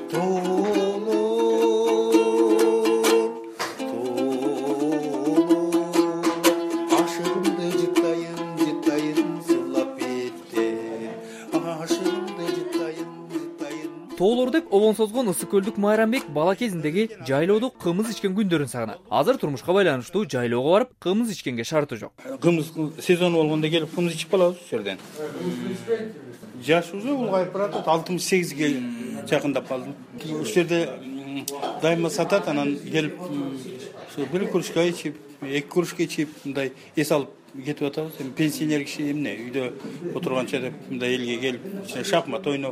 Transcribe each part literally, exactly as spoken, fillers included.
Тоолор деп обон созгон ысык көлдүк Майрамбек бала кезиндеги жайлоодо кымыз ичкен күндөрүн сагынат. Азыр турмушка байланыштуу жайлоого барып кымыз ичкенге шарты жок. Кымыз сезону болгондо келип кымыз ичип калабыз ушул жерден. Жаш уже улгайып баратат, алтымыш сегизге жакындап калдым. Ушул жерде дайыма сатат, анан келип бир кружка ичип, эки кружка ичип, мындай эс алып кетип атабыз. Эми пенсионер киши эмне үйдө отурганча деп мындай элге келип шахмат ойноп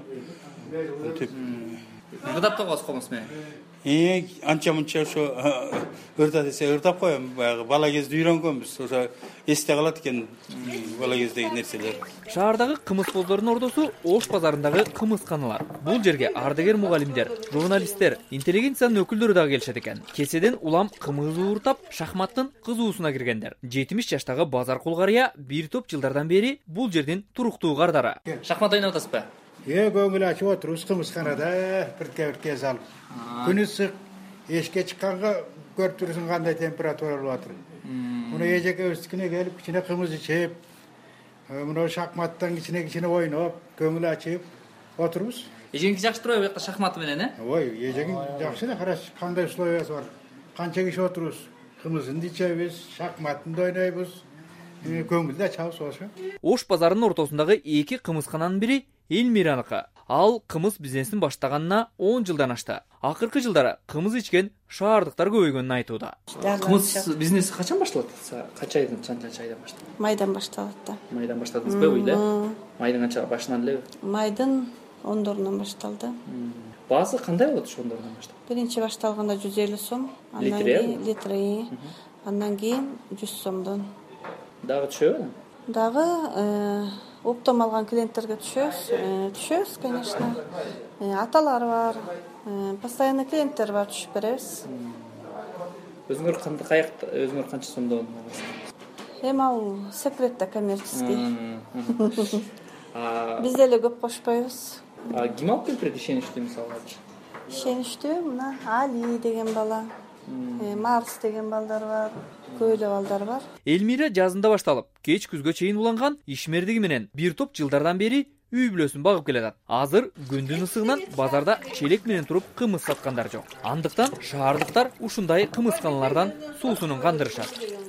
Ырдап да каласыз комуз менен. Э, анча-мынча ошо ырда десе ырдап коем. Баягы бала кезде үйрөнгөнбүз. Ошо эсте калат экен бала кездеги нерселер. Шаардагы кымызбоздордун ордосу Ош базарындагы кымызканалар. Бул жерге ардагер мугалимдер, журналисттер, интеллигенциянын өкүлдөрү дагы келишет экен. Кеседен улам кымыз ууртап, шахматтын кызуусуна киргендер. жетимиш жаштагы базаркул карыя бир топ жылдардан бери бул жердин туруктуу кардары. Шахмат ойноп атасыз ба? Е, көңүл ачып отурубуз кымызканада бирке-бирке залып. Күн ысык, эшикке чыкканга көрүп турсуң кандай температура болуп атыр. Муну эжекебиздикине келип кичине кымыз ичип, муну шахматтан кичине-кичине ойноп, көңүл ачып отурубуз. Эжеңиз жакшы турабы бу жакта шахматы менен, э? Ой, эжегиң жакшы да, караш, кандай условиясы бар. Канча киши отурубуз, кымызын ичебиз, шахматын ойнойбуз, көңүл да ачабыз ошо. Ош базарынын ортосундагы эки кымызкананын бири Элмираныкы. Ал кымыз бизнесин баштаганына он жылдан ашты. Акыркы жылдары кымыз ичкен шаардыктар көбөйгөнүн айтууда. Кымыз бизнеси качан башталат? Кача айдан, канча айдан башталат? Майдан башталат да. Майдан баштадыңызбы эле? Майдын канча башынан эле? Майдын ондорунан башталды. Баасы кандай болот ошондордон баштап? Биринчи башталганда жүз элүү сом, андан кийин литри, андан кийин жүз сомдон. Дагы түшөбү? Дагы оптом алган клиенттерге түшөбүз, түшөбүз, конечно. Аталар бар, постоянный клиенттер бар, түшүп беребиз. Өзүңөр кандай каякта, өзүңөр канча сомдон аласыз? Эми ал секретте коммерческий. Биз деле көп кошпойбуз. А ким алып келип берет ишеничтүү мисалы? Ишеничтүү мына Али деген бала, Марс деген балдар бар. Көйлө балдар бар. Элмира жазында башталып, кеч күзгө чейин уланган ишмердиги менен бир топ жылдардан бери үй бүлөсүн багып келатат. Азыр күндүн ысыгынан базарда челек менен туруп кымыз саткандар жок. Андыктан шаардыктар ушундай кымызканалардан суусунун кандырышат.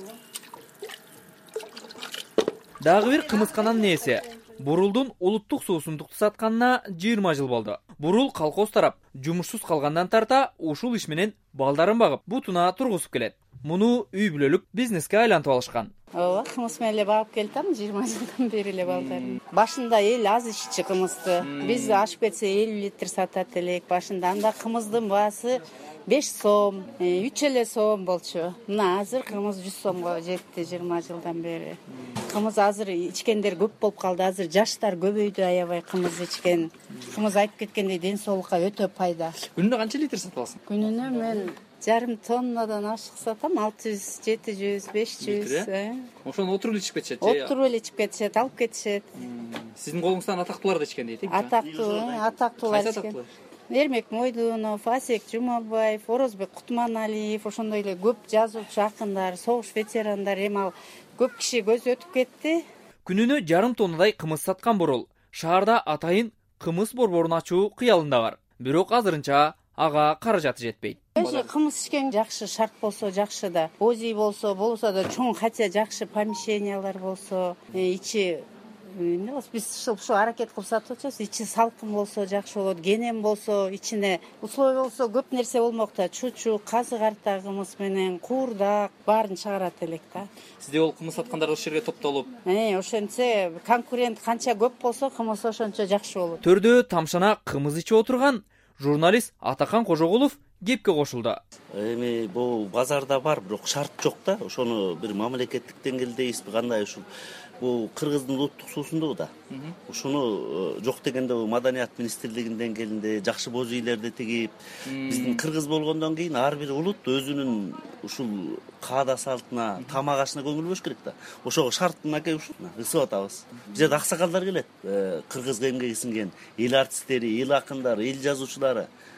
Дагы бир кымызкананын ээси Бурулдун улуттук суусундукту сатканына жыйырма жыл болду. Бурул колхоз тарап, жумушсуз калгандан тарта ушул иш менен балдарын багып, бутуна тургузуп келет. Муну үй бүлөлүк бизнеске айлантып алышкан. Ооба, кымыз менен эле багып келатам, жыйырма жылдан бери эле балдарым. Башында эл аз иччи кымызды. Биз ашып кетсе элүү литр сатат элек башында. Анда кымыздын баасы беш сом, үч эле сом болчу. Мына азыр кымыз жүз сомго жетти жыйырма жылдан бери. Кымыз азыр ичкендер көп болуп калды. Азыр жаштар көбөйдү аябай кымыз ичкен. Кымыз айтып кеткендей ден соолукка өтө пайда. Күнүнө канча литр сатып аласың? Күнүнө мен жарым тоннадан ашык сатам, алты жүз, жети жүз, беш жүз. Ошону отуруп ичип кетишет. Отуруп эле ичип кетишет, алып кетишет. Сиздин колуңуздан атактуулар да ичкен дейт, э? Атактуу, атактуулар ичкен. Эрмек Мойдунов, Асек Жумабаев, Орозбек Кутманалиев, ошондой эле көп жазуучу акындар, согуш ветерандар, эми ал көп киши көзү өтүп кетти. Күнүнө жарым тоннадай кымыз саткан Бурул шаарда атайын кымыз борборун ачуу кыялында бар. Бирок азырынча ага каражаты жетпейт. Эже кымыз ичкен жакшы, шарт болсо жакшы да. Ози болсо, болсо да чоң, хотя жакшы помещениялар болсо, ичи эмне болсо, биз ушу аракет кылып сатып атабыз. Ичи салкын болсо жакшы болот, кенен болсо, ичине условия болсо көп нерсе болмок да. Чучу, казы карта кымыз менен, куурдак баарын чыгарат элек да. Сизде ол кымыз саткандар ошол жерге топтолуп, Э, ошентсе конкурент канча көп болсо, кымыз ошончо жакшы болот. Төрдө тамшана кымыз ичип отурган журналист Атакан Кожогулов кепке кошулду. Эми бул базарда бар, бирок шарт жок да. Ошону бир мамлекеттик деңгээлдейбизби, кандай ушул бул кыргыздын улуттук суусундугу да. Ушуну жок дегенде бул маданият министрлигинин деңгээлинде жакшы боз үйлөрдү тигип, биздин кыргыз болгондон кийин ар бир улут өзүнүн ушул каада салтына, тамак ашына көңүл бөлүш керек да. Ошого шарт мынакей ушул ысып атабыз. Бул жерде аксакалдар келет, кыргызга эмгеги сиңген эл артисттери, эл акындары, эл жазуучулары.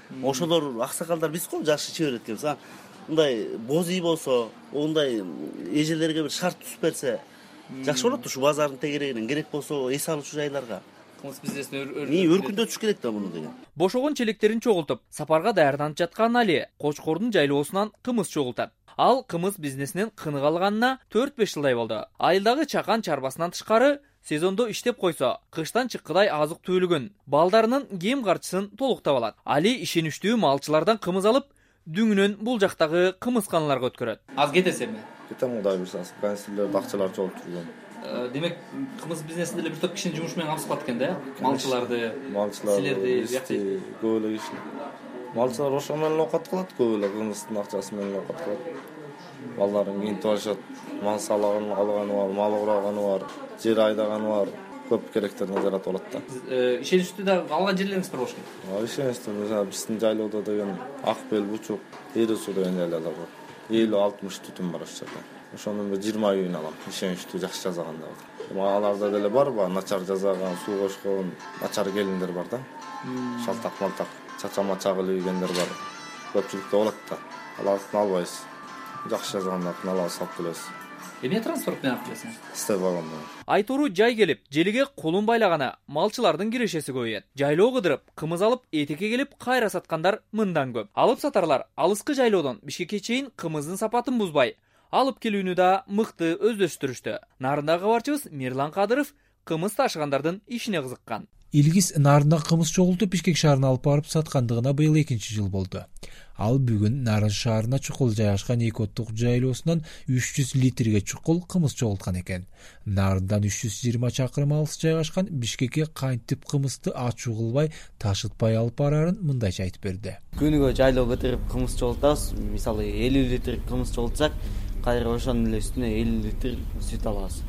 Ошолор аксакалдар биз го жакшы иче берет экенбиз. Мындай боз үй болсо, ондай эжелерге бир шарт түзүп берсе жакшы болот. Ушу базардын тегерегинен керек болсо эс алуучу жайларга кымыз бизнесин өркүндөтүш керек да муну деген. Бошогон челектерин чогултуп, сапарга даярданып жаткан Али Кочкордун жайлоосунан кымыз чогултат. Ал кымыз бизнесинен кынык алганына төрт беш жылдай болду. Айылдагы чакан чарбасынан тышкары сезондо иштеп койсо, кыштан чыккыдай азык түгүлүгүн, балдарынын кийим карчысын толуктап алат. Али ишеничтүү малчылардан кымыз алып, дүңүнөн бул жактагы кымызканаларга өткөрөт. Аз кетесизби? Кетем, Кудай буйрса, канцлерлер акчалар чогулуп турган. Демек, кымыз бизнесинде эле бир топ кишинин жумушу менен камсыз кылат экен да? Малчыларды, силерди, көп эле киши. Малчылар ошо менен окат кылат, көп эле кымыздын акчасы менен окат кылат. Балдарын кийинтип алышат, мал салыгын алганы бар, мал ураганы бар, жер айдаганы бар, көп керектерине жаратып алат да. Ишеничтүү да алган жерлериңиз бар болуш керек. Ишеничтүү, мисалы биздин жайлоодо деген Акбел, Бучук, Эри суу деген жайлар бар. элүү алтымыш түтүн бар ошол жерде. Ошонун бир жыйырма үйүн алам. Ишеничтүү жакшы жазаганда. Аларда деле бар ба, начар жазаган, суу кошкон, начар келиндер бар да. Шалтак малтак, чача-мача кылып ийгендер бар. Көпчүлүктө болот да. Аларды албайсыз. Жакшы жазаганда алып салып келесиз. Эмне транспорт менен алып келесиң? Степ алгам. Айтуру жай келип, желиге колун байлагана малчылардын кирешеси көбөйөт. Жайлоо кыдырып, кымыз алып, этекке келип кайра саткандар мындан көп. Алып сатарлар алыскы жайлоодон Бишкекке чейин кымыздын сапатын бузбай, алып келүүнү да мыкты өздөштүрүштү. Нарындагы кабарчыбыз Мирлан Кадыров кымыз ташыгандардын ишине кызыккан. Илгиз нарында кымыз чогултуп Бишкек шаарына алып барып саткандыгына быйыл экинчи жыл болду. Ал бүгүн Нарын шаарына чукул жайгашкан эки оттук жайлоосунан үч жүз литрге чукул кымыз чогулткан экен. Нарындан үч жүз жыйырма чакырым алыс жайгашкан Бишкекке кантип кымызды ачуу кылбай, ташытпай алып барарын мындайча айтып берди. Күнүгө жайлоо көтөрүп кымыз чогултабыз. Мисалы элүү литр кымыз чогултсак, кайра ошонун эле үстүнө элүү литр сүт алабыз.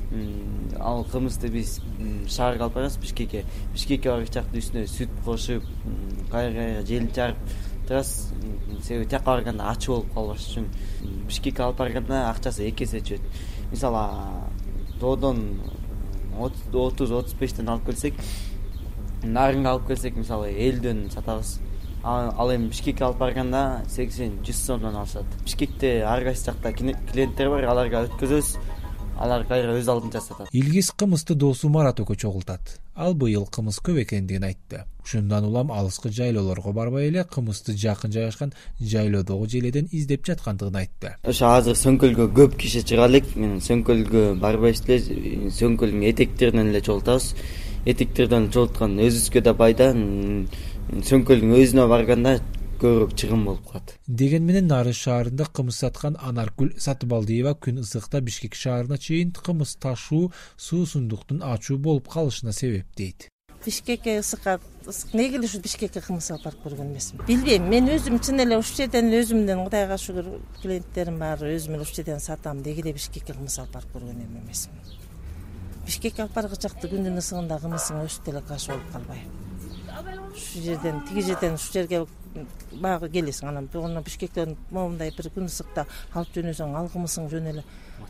Ал кымызды биз шаарга алып барабыз, Бишкекке. Бишкекке барып чакты үстүнө сүт кошуп, кайра желин чарып турабыз. Себеби тияка барганда ачуу болуп калбаш үчүн Бишкекке алып барганда акчасы эки эсе чөйт. Мисалы тоодон отуз отуз бештен алып келсек, Нарынга алып келсек, мисалы элүүдөн сатабыз. Ал эми Бишкекке алып барганда сексен жүз сомдон алышат. Бишкекте ар кайсы жакта клиенттер бар, аларга өткөзөбүз. Алар кайра өз алдынча сатат. Илгиз кымызды досу Марат экөө чогултат. Ал быйыл кымыз көп экендигин айтты. Ушундан улам алыскы жайлоолорго барбай эле кымызды жакын жайгашкан жайлоодогу желеден издеп жаткандыгын айтты. Ошо азыр Сөңкөлгө көп киши чыга элек. Мен Сөңкөлгө барбайбыз эле, Сөңкөлдүн этектеринен эле чогултабыз. Этектерден чогулткан өзүбүзгө да пайда. Сөңкөлдүн өзүнө барганда көбүрөөк чыгым болуп калат. Деген менен Нарын шаарында кымыз саткан Анаркүл Сатыбалдиева күн ысыкта Бишкек шаарына чейин кымыз ташуу суусундуктун ачуу болуп калышына себеп дейт. Бишкекке ысыкка неге эле ушу Бишкекке кымыз алып барып көргөн эмесмин. Билбейм, мен өзүм чын эле ушул жерден өзүмдөн Кудайга шүгүр клиенттерим бар, өзүм эле ушул жерден сатам. Деги эле Бишкекке кымыз алып барып көргөн эмесмин. Бишкекке алып барган жакты күндүн ысыгында кымыздын өсүп деле каш болуп калбайбы. Ушул жерден, тиги жерден ушул жерге багы келесиң, анан буну Бишкектен моундай бир күн ысыкта алып жөнөсөң, ал кымызың жөн эле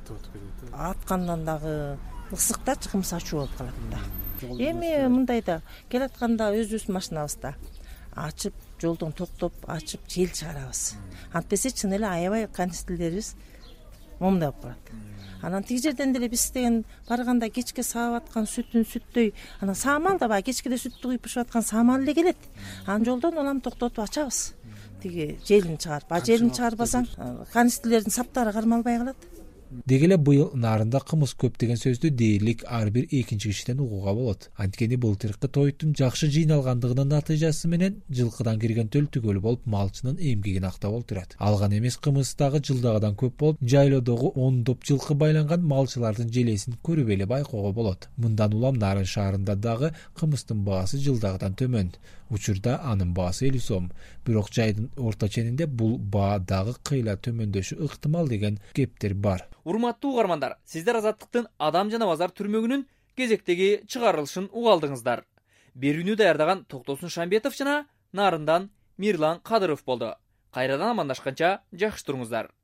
аткандан дагы ысыкта кымыз ачуу болуп калат да. Эми мындайда келатканда өзүбүз машинабызда ачып, жолдон токтоп, ачып, жел чыгарабыз. Антпесе чын эле аябай канистрлерибиз момундай болуп калат. Анан тиги жерден деле биз деген барганда кечке саап аткан сүтүн сүттөй, анан саамал да баягы кечкеде сүттү куюп бышып аткан саамал эле келет. Анан жолдон улам токтотуп ачабыз. Тиги желин чыгарып, а желин чыгарбасаң, канистрлердин саптары кармалбай калат. Деги эле быйыл Нарында кымыз көп деген сөздү дээрлик ар бир экинчи кишиден угууга болот. Анткени былтыркы тойтун жакшы жыйналгандыгынын натыйжасы менен жылкыдан кирген төл түгөл болуп малчынын эмгегин актап олтурат. Алган эмес кымыз дагы жылдагыдан көп болуп, жайлоодогу ондоп жылкы байланган малчылардын желесин көрүп эле байкоого болот. Мындан улам Нарын шаарында дагы кымыздын баасы жылдагыдан төмөн. Учурда анын баасы элүү сом. Бирок жайдын орто ченинде бул баа дагы кыйла төмөндөшү ыктымал деген кептер бар. Урматтуу угармандар, сиздер Азаттыктын Адам жана базар түрмөгүнүн кезектеги чыгарылышын угалдыңыздар. Берүүнү даярдаган Токтосун Шамбетов жана Нарындан Мирлан Кадыров болду. Кайрадан амандашканча жакшы туруңуздар.